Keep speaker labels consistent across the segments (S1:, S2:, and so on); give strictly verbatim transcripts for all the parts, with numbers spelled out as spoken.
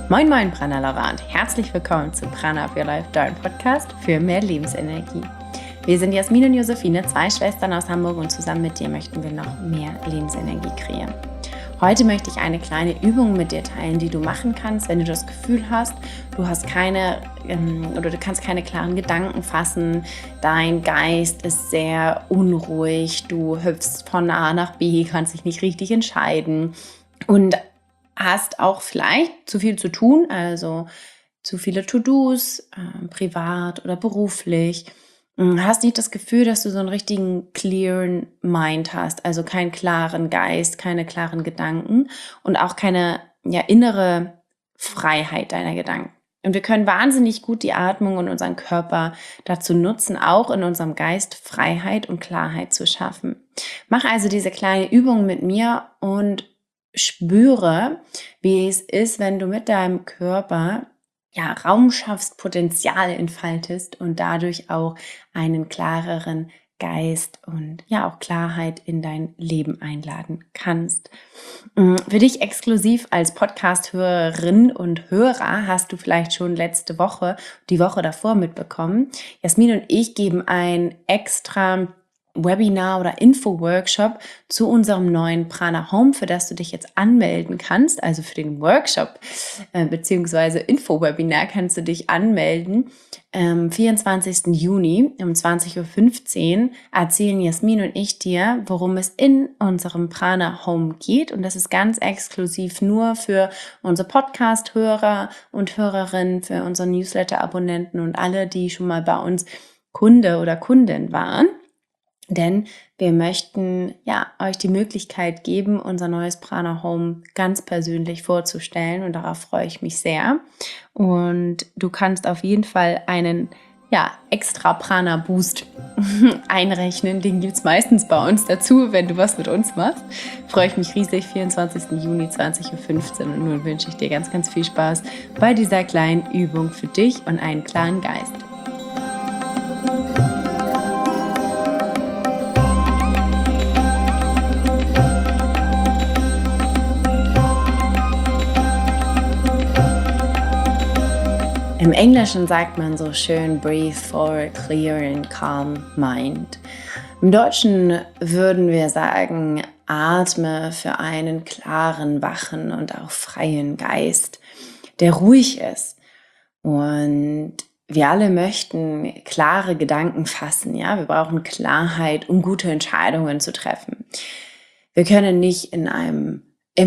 S1: Moin Moin Prana Lover und herzlich willkommen zu Prana Up Your Life, dein Podcast für mehr Lebensenergie. Wir sind Jasmin und Josephine, zwei Schwestern aus Hamburg, und zusammen mit dir möchten wir noch mehr Lebensenergie kreieren. Heute möchte ich eine kleine Übung mit dir teilen, die du machen kannst, wenn du das Gefühl hast, du hast keine ähm, oder du kannst keine klaren Gedanken fassen, dein Geist ist sehr unruhig, du hüpfst von A nach B, kannst dich nicht richtig entscheiden und hast auch vielleicht zu viel zu tun, also zu viele To-Dos, äh, privat oder beruflich. Hast nicht das Gefühl, dass du so einen richtigen clearen Mind hast, also keinen klaren Geist, keine klaren Gedanken und auch keine ja, innere Freiheit deiner Gedanken. Und wir können wahnsinnig gut die Atmung und unseren Körper dazu nutzen, auch in unserem Geist Freiheit und Klarheit zu schaffen. Mach also diese kleine Übung mit mir und spüre, wie es ist, wenn du mit deinem Körper ja, Raum schaffst, Potenzial entfaltest und dadurch auch einen klareren Geist und ja auch Klarheit in dein Leben einladen kannst. Für dich exklusiv als Podcast-Hörerin und Hörer hast du vielleicht schon letzte Woche, die Woche davor mitbekommen. Jasmin und ich geben ein extra Webinar oder Info-Workshop zu unserem neuen Prana Home, für das du dich jetzt anmelden kannst. Also für den Workshop äh, bzw. Info-Webinar kannst du dich anmelden. Am vierundzwanzigsten Juni um zwanzig Uhr fünfzehn erzählen Jasmin und ich dir, worum es in unserem Prana Home geht. Und das ist ganz exklusiv nur für unsere Podcast-Hörer und Hörerinnen, für unsere Newsletter-Abonnenten und alle, die schon mal bei uns Kunde oder Kundin waren. Denn wir möchten ja euch die Möglichkeit geben, unser neues Prana Home ganz persönlich vorzustellen, und darauf freue ich mich sehr. Und du kannst auf jeden Fall einen ja, extra Prana Boost einrechnen. Den gibt es meistens bei uns dazu, wenn du was mit uns machst. Freue ich mich riesig. vierundzwanzigsten Juni zwanzig Uhr fünfzehn, und nun wünsche ich dir ganz, ganz viel Spaß bei dieser kleinen Übung für dich und einen klaren Geist. Im Englischen sagt man so schön, breathe for a clear and calm mind. Im Deutschen würden wir sagen, atme für einen klaren, wachen und auch freien Geist, der ruhig ist. Und wir alle möchten klare Gedanken fassen, ja? Wir brauchen Klarheit, um gute Entscheidungen zu treffen. Wir können nicht in einem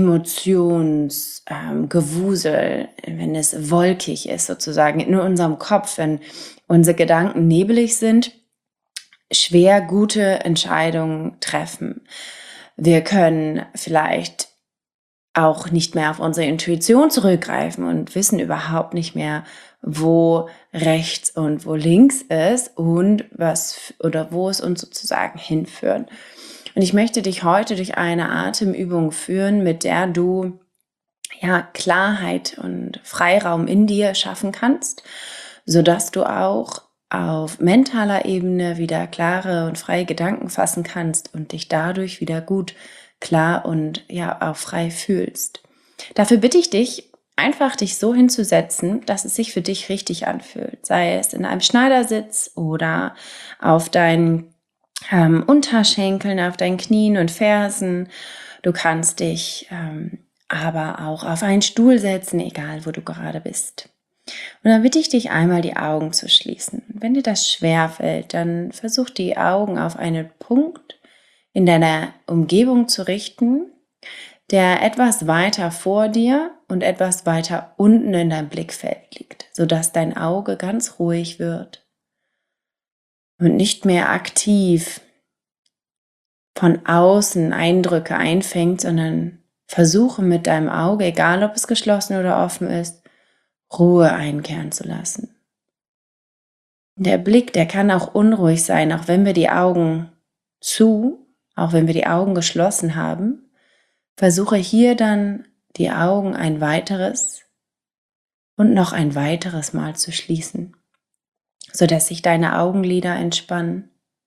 S1: Emotionsgewusel, ähm, wenn es wolkig ist sozusagen in unserem Kopf, wenn unsere Gedanken nebelig sind, schwer gute Entscheidungen treffen. Wir können vielleicht auch nicht mehr auf unsere Intuition zurückgreifen und wissen überhaupt nicht mehr, wo rechts und wo links ist und was oder wo es uns sozusagen hinführt. Und ich möchte dich heute durch eine Atemübung führen, mit der du ja Klarheit und Freiraum in dir schaffen kannst, sodass du auch auf mentaler Ebene wieder klare und freie Gedanken fassen kannst und dich dadurch wieder gut, klar und ja auch frei fühlst. Dafür bitte ich dich, einfach dich so hinzusetzen, dass es sich für dich richtig anfühlt. Sei es in einem Schneidersitz oder auf deinen ähm, Unterschenkeln, auf deinen Knien und Fersen. Du kannst dich ähm, aber auch auf einen Stuhl setzen, egal wo du gerade bist. Und dann bitte ich dich einmal, die Augen zu schließen. Wenn dir das schwerfällt, dann versuch die Augen auf einen Punkt in deiner Umgebung zu richten, der etwas weiter vor dir und etwas weiter unten in deinem Blickfeld liegt, sodass dein Auge ganz ruhig wird und nicht mehr aktiv von außen Eindrücke einfängt, sondern versuche mit deinem Auge, egal ob es geschlossen oder offen ist, Ruhe einkehren zu lassen. Der Blick, der kann auch unruhig sein, auch wenn wir die Augen zu, auch wenn wir die Augen geschlossen haben. Versuche hier dann die Augen ein weiteres und noch ein weiteres Mal zu schließen, sodass sich deine Augenlider entspannen,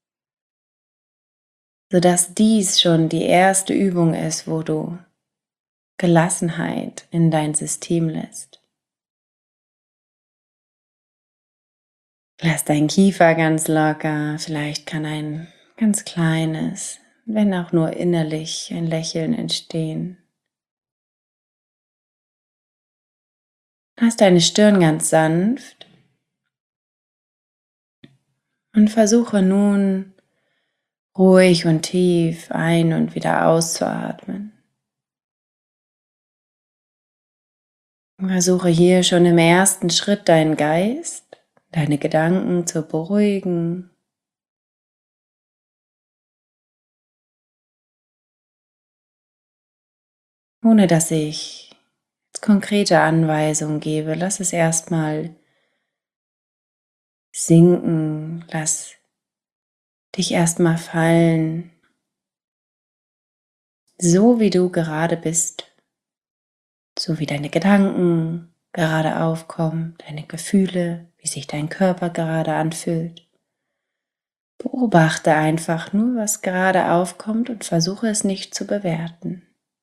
S1: sodass dies schon die erste Übung ist, wo du Gelassenheit in dein System lässt. Lass deinen Kiefer ganz locker. Vielleicht kann ein ganz kleines, wenn auch nur innerlich, ein Lächeln entstehen. Lass deine Stirn ganz sanft und versuche nun ruhig und tief ein- und wieder auszuatmen. Versuche hier schon im ersten Schritt deinen Geist, deine Gedanken zu beruhigen. Ohne dass ich jetzt konkrete Anweisungen gebe, lass es erstmal sinken, lass dich erstmal fallen, so wie du gerade bist, so wie deine Gedanken gerade aufkommen, deine Gefühle, wie sich dein Körper gerade anfühlt. Beobachte einfach nur, was gerade aufkommt und versuche es nicht zu bewerten.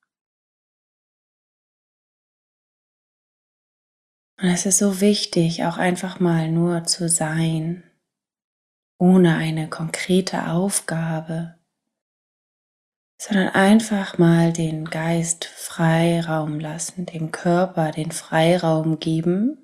S1: Und es ist so wichtig, auch einfach mal nur zu sein, ohne eine konkrete Aufgabe, sondern einfach mal den Geist Freiraum lassen, dem Körper den Freiraum geben,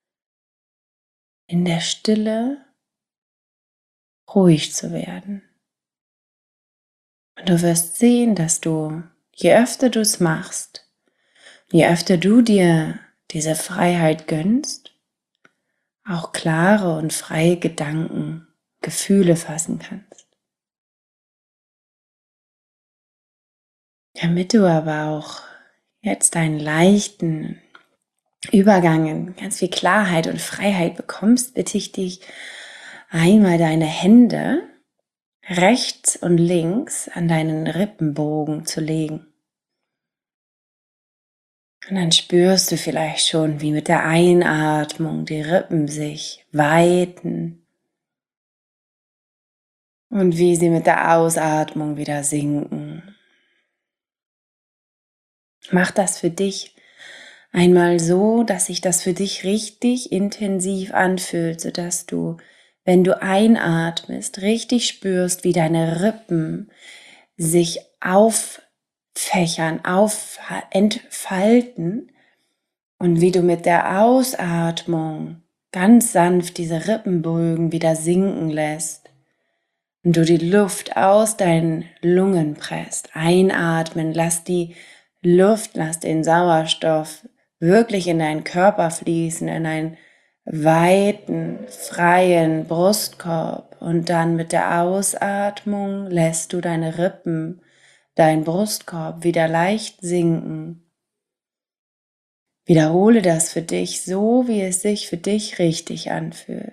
S1: in der Stille ruhig zu werden. Und du wirst sehen, dass du, je öfter du es machst, je öfter du dir diese Freiheit gönnst, auch klare und freie Gedanken, Gefühle fassen kannst. Damit du aber auch jetzt einen leichten Übergang in ganz viel Klarheit und Freiheit bekommst, bitte ich dich, einmal deine Hände rechts und links an deinen Rippenbogen zu legen. Und dann spürst du vielleicht schon, wie mit der Einatmung die Rippen sich weiten und wie sie mit der Ausatmung wieder sinken. Mach das für dich einmal so, dass sich das für dich richtig intensiv anfühlt, sodass du, wenn du einatmest, richtig spürst, wie deine Rippen sich auffächern, auf, entfalten und wie du mit der Ausatmung ganz sanft diese Rippenbögen wieder sinken lässt und du die Luft aus deinen Lungen presst. Einatmen, lass die Luft, lass den Sauerstoff wirklich in deinen Körper fließen, in einen weiten, freien Brustkorb, und dann mit der Ausatmung lässt du deine Rippen, deinen Brustkorb wieder leicht sinken. Wiederhole das für dich so, wie es sich für dich richtig anfühlt.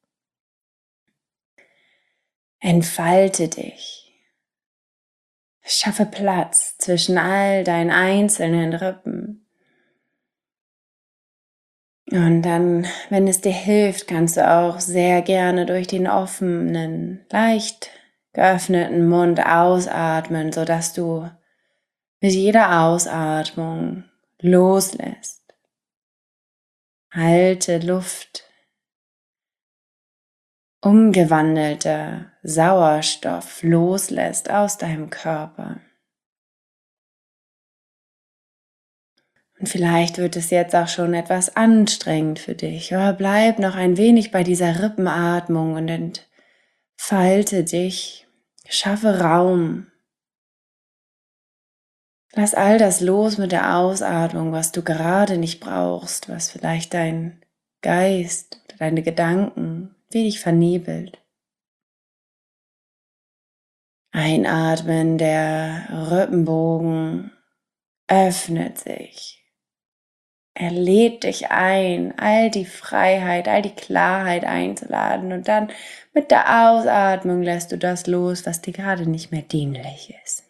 S1: Entfalte dich. Schaffe Platz zwischen all deinen einzelnen Rippen. Und dann, wenn es dir hilft, kannst du auch sehr gerne durch den offenen, leicht geöffneten Mund ausatmen, sodass du mit jeder Ausatmung loslässt. Halte Luft, umgewandelter Sauerstoff loslässt aus deinem Körper. Und vielleicht wird es jetzt auch schon etwas anstrengend für dich, aber bleib noch ein wenig bei dieser Rippenatmung und entfalte dich, schaffe Raum. Lass all das los mit der Ausatmung, was du gerade nicht brauchst, was vielleicht dein Geist, deine Gedanken wenig vernebelt. Einatmen, der Rippenbogen öffnet sich. Er lädt dich ein, all die Freiheit, all die Klarheit einzuladen, und dann mit der Ausatmung lässt du das los, was dir gerade nicht mehr dienlich ist.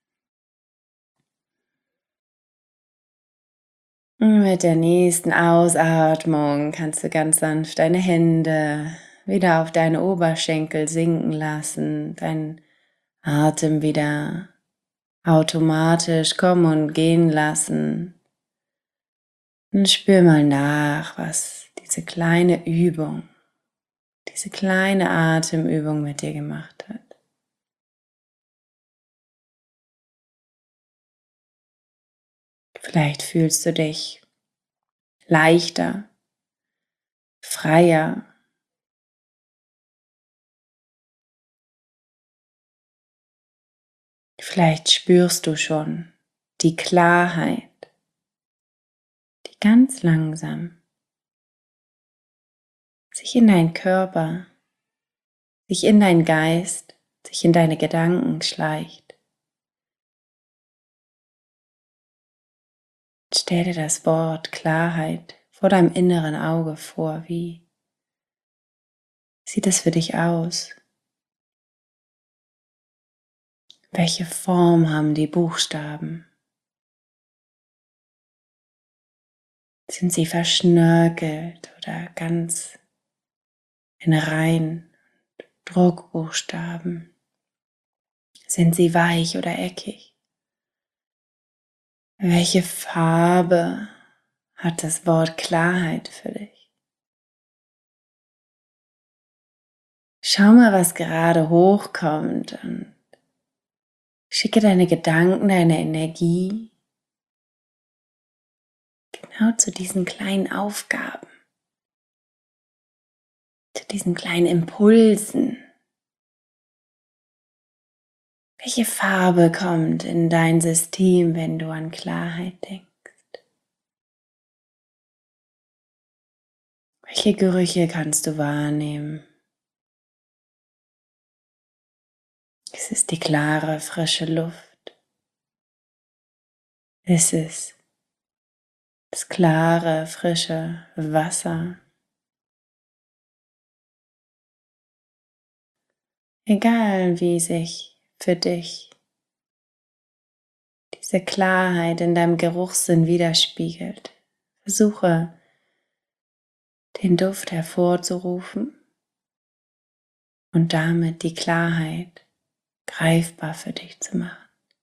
S1: Und mit der nächsten Ausatmung kannst du ganz sanft deine Hände wieder auf deine Oberschenkel sinken lassen, deinen Atem wieder automatisch kommen und gehen lassen. Und spür mal nach, was diese kleine Übung diese kleine Atemübung mit dir gemacht hat. Vielleicht fühlst du dich leichter, freier. Vielleicht spürst du schon die Klarheit, die ganz langsam sich in deinen Körper, sich in deinen Geist, sich in deine Gedanken schleicht. Stell dir das Wort Klarheit vor deinem inneren Auge vor. Wie sieht es für dich aus? Welche Form haben die Buchstaben? Sind sie verschnörkelt oder ganz in Reihen, Druckbuchstaben? Sind sie weich oder eckig? Welche Farbe hat das Wort Klarheit für dich? Schau mal, was gerade hochkommt und schicke deine Gedanken, deine Energie genau zu diesen kleinen Aufgaben, zu diesen kleinen Impulsen. Welche Farbe kommt in dein System, wenn du an Klarheit denkst? Welche Gerüche kannst du wahrnehmen? Es ist die klare, frische Luft. Es ist das klare, frische Wasser. Egal wie sich für dich diese Klarheit in deinem Geruchssinn widerspiegelt, versuche den Duft hervorzurufen und damit die Klarheit greifbar für dich zu machen.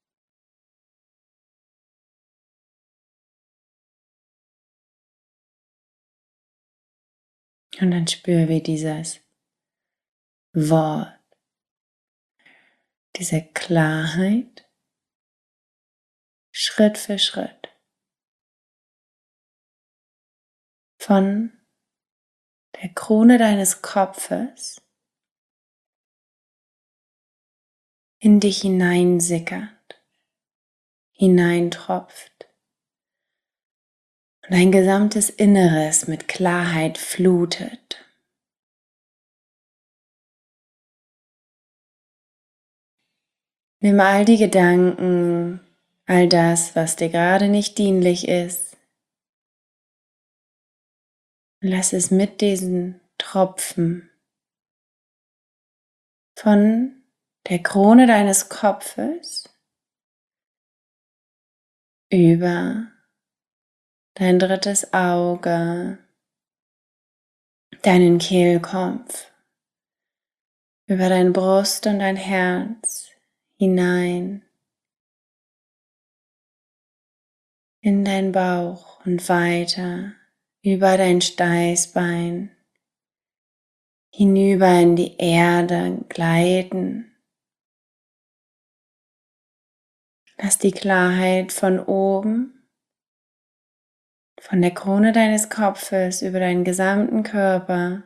S1: Und dann spür, wie dieses Wort, diese Klarheit Schritt für Schritt von der Krone deines Kopfes in dich hineinsickert, hineintropft und dein gesamtes Inneres mit Klarheit flutet. Nimm all die Gedanken, all das, was dir gerade nicht dienlich ist, und lass es mit diesen Tropfen von der Krone deines Kopfes über dein drittes Auge, deinen Kehlkopf, über deine Brust und dein Herz hinein in deinen Bauch und weiter über dein Steißbein hinüber in die Erde gleiten. Lass die Klarheit von oben, von der Krone deines Kopfes über deinen gesamten Körper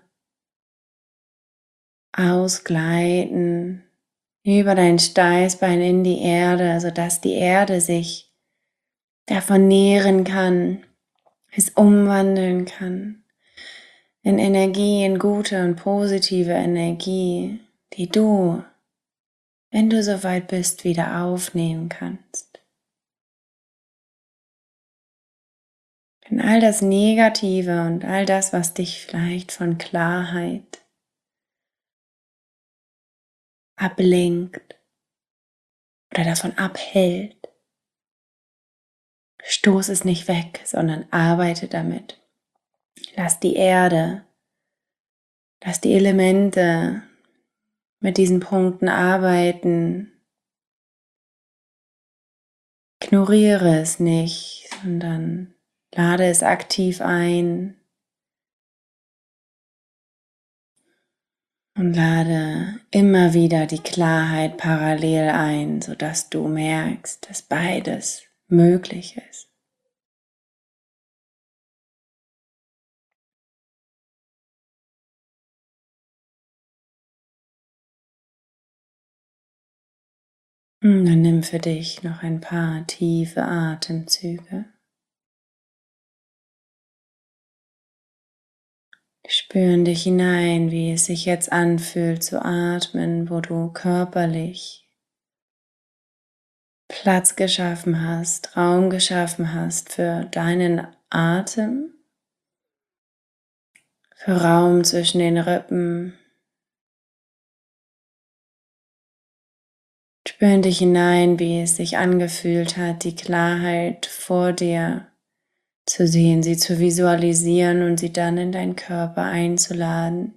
S1: ausgleiten, über dein Steißbein in die Erde, sodass die Erde sich davon nähren kann, es umwandeln kann in Energie, in gute und positive Energie, die du, wenn du soweit bist, wieder aufnehmen kannst. Denn all das Negative und all das, was dich vielleicht von Klarheit ablenkt oder davon abhält, stoß es nicht weg, sondern arbeite damit. Lass die Erde, lass die Elemente mit diesen Punkten arbeiten. Ignoriere es nicht, sondern lade es aktiv ein. Und lade immer wieder die Klarheit parallel ein, sodass du merkst, dass beides möglich ist. Und dann nimm für dich noch ein paar tiefe Atemzüge. Spür in dich hinein, wie es sich jetzt anfühlt zu atmen, wo du körperlich Platz geschaffen hast, Raum geschaffen hast für deinen Atem, für Raum zwischen den Rippen. Spür in dich hinein, wie es sich angefühlt hat, die Klarheit vor dir zu sehen, sie zu visualisieren und sie dann in deinen Körper einzuladen.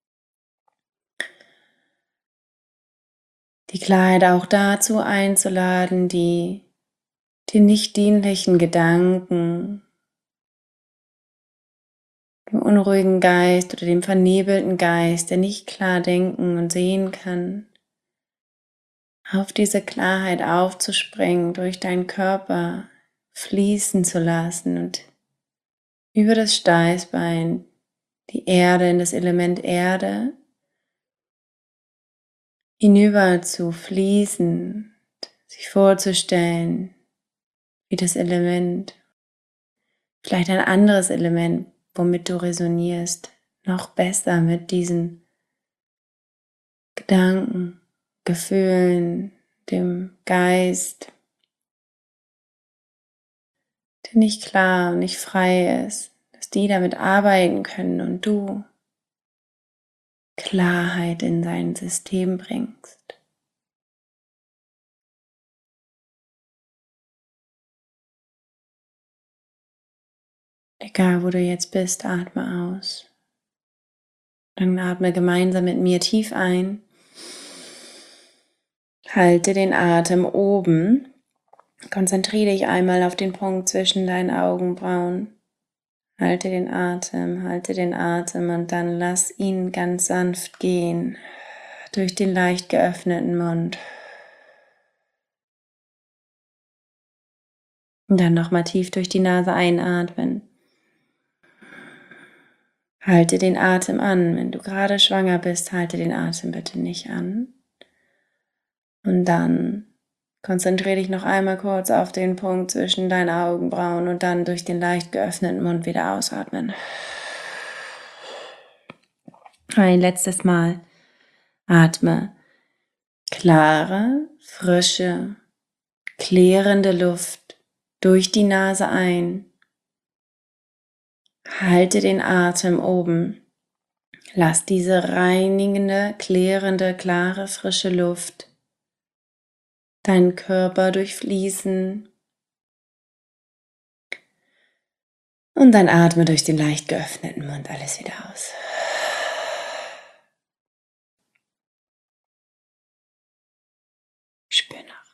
S1: Die Klarheit auch dazu einzuladen, die, die nicht dienlichen Gedanken, dem unruhigen Geist oder dem vernebelten Geist, der nicht klar denken und sehen kann, auf diese Klarheit aufzuspringen, durch deinen Körper fließen zu lassen und über das Steißbein die Erde in das Element Erde hinüber zu fließen, sich vorzustellen, wie das Element, vielleicht ein anderes Element, womit du resonierst, noch besser mit diesen Gedanken, Gefühlen, dem Geist, der nicht klar und nicht frei ist, dass die damit arbeiten können und du Klarheit in dein System bringst. Egal, wo du jetzt bist, atme aus. Dann atme gemeinsam mit mir tief ein. Halte den Atem oben. Konzentriere dich einmal auf den Punkt zwischen deinen Augenbrauen. Halte den Atem, halte den Atem und dann lass ihn ganz sanft gehen durch den leicht geöffneten Mund. Und dann nochmal tief durch die Nase einatmen. Halte den Atem an. Wenn du gerade schwanger bist, halte den Atem bitte nicht an. Und dann konzentriere dich noch einmal kurz auf den Punkt zwischen deinen Augenbrauen und dann durch den leicht geöffneten Mund wieder ausatmen. Ein letztes Mal. Atme klare, frische, klärende Luft durch die Nase ein. Halte den Atem oben. Lass diese reinigende, klärende, klare, frische Luft deinen Körper durchfließen. Und dann atme durch den leicht geöffneten Mund alles wieder aus. Spür nach.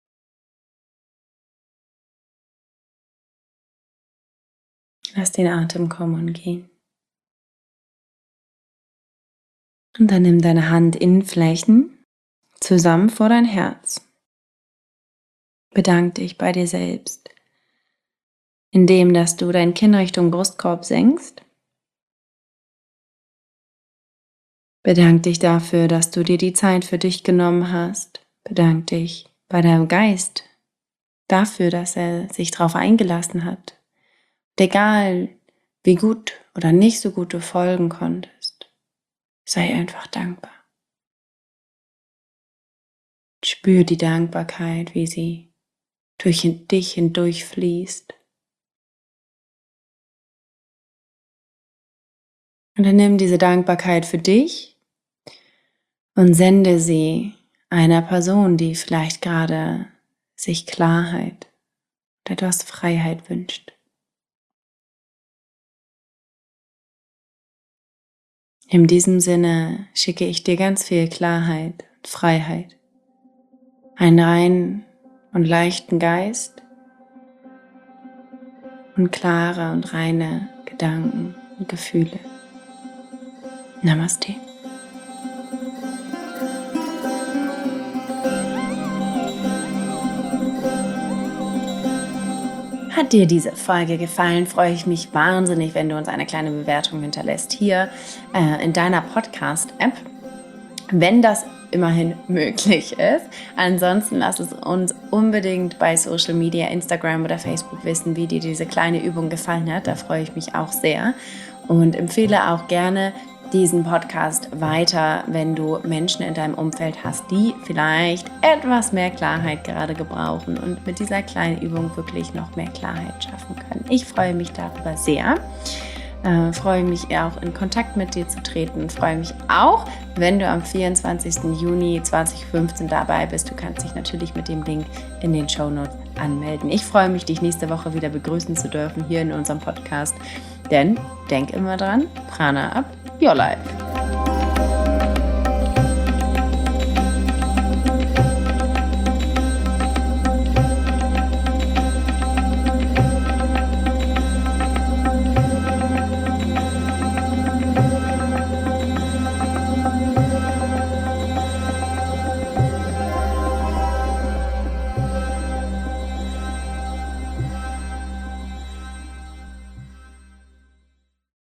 S1: Lass den Atem kommen und gehen. Und dann nimm deine Handinnenflächen zusammen vor dein Herz. Bedank dich bei dir selbst, indem dass du dein Kinn Richtung Brustkorb senkst. Bedank dich dafür, dass du dir die Zeit für dich genommen hast. Bedank dich bei deinem Geist dafür, dass er sich darauf eingelassen hat. Und egal, wie gut oder nicht so gut du folgen konntest, sei einfach dankbar. Spür die Dankbarkeit, wie sie durch dich hindurch fließt. Und dann nimm diese Dankbarkeit für dich und sende sie einer Person, die vielleicht gerade sich Klarheit oder etwas Freiheit wünscht. In diesem Sinne schicke ich dir ganz viel Klarheit und Freiheit, einen reinen und leichten Geist und klare und reine Gedanken und Gefühle. Namaste. Hat dir diese Folge gefallen, freue ich mich wahnsinnig, wenn du uns eine kleine Bewertung hinterlässt hier äh, in deiner Podcast-App, wenn das immerhin möglich ist. Ansonsten lass es uns unbedingt bei Social Media, Instagram oder Facebook wissen, wie dir diese kleine Übung gefallen hat. Da freue ich mich auch sehr und empfehle auch gerne diesen Podcast weiter, wenn du Menschen in deinem Umfeld hast, die vielleicht etwas mehr Klarheit gerade gebrauchen und mit dieser kleinen Übung wirklich noch mehr Klarheit schaffen können. Ich freue mich darüber sehr. Äh, freue mich auch in Kontakt mit dir zu treten. Freue mich auch, wenn du am vierundzwanzigsten Juni zweitausendfünfzehn dabei bist. Du kannst dich natürlich mit dem Link in den Shownotes anmelden. Ich freue mich, dich nächste Woche wieder begrüßen zu dürfen hier in unserem Podcast. Denn denk immer dran, Prana up your life.